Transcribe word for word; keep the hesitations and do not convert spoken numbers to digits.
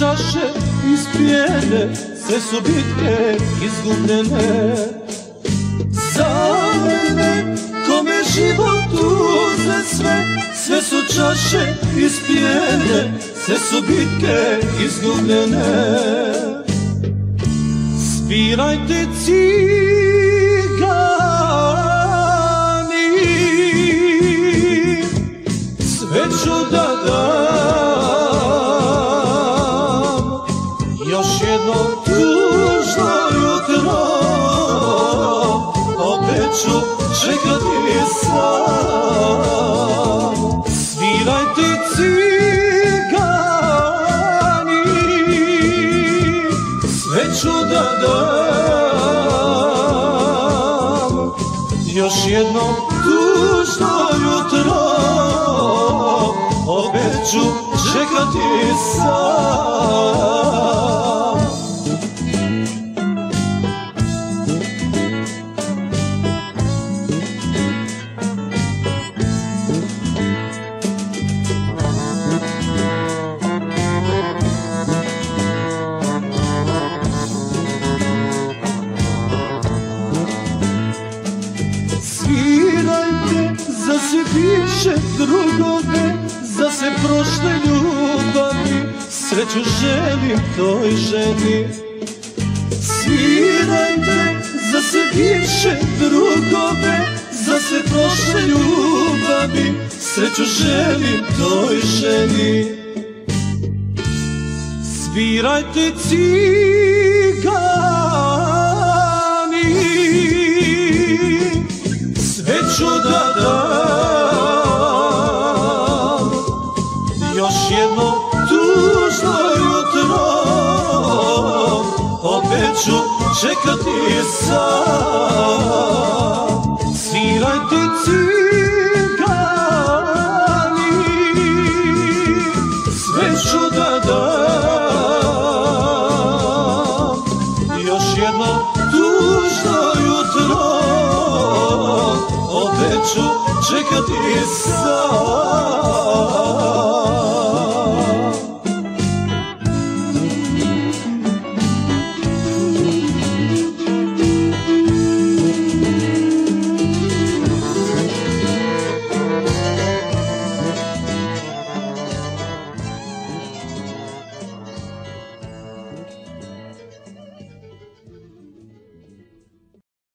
čaše ispijene, sve su bitke izgubljene. Za mene, kome život uze sve, sve su čaše ispijene, sve su bitke izgubljene. Svirajte cigani, sve ću da dam, još jedno tužno jutro, opet ću čekati sam. Svirajte cigani, sve ću da dam, još jedno tužno jutro, opet ću čekati sam. Svirajte za sve bivše drugove, za sve prošle ljubavi, sreću želim toj ženi. Svirajte za sve bivše drugove, za sve prošle ljubavi, sreću želim toj ženi. Svirajte cigani, sve ću da dam, još jedno tužno jutro, opet ću čekati sam. Svirajte cigani, sve ću da dam, još jedno tužno jutro, opet ću čekati sam.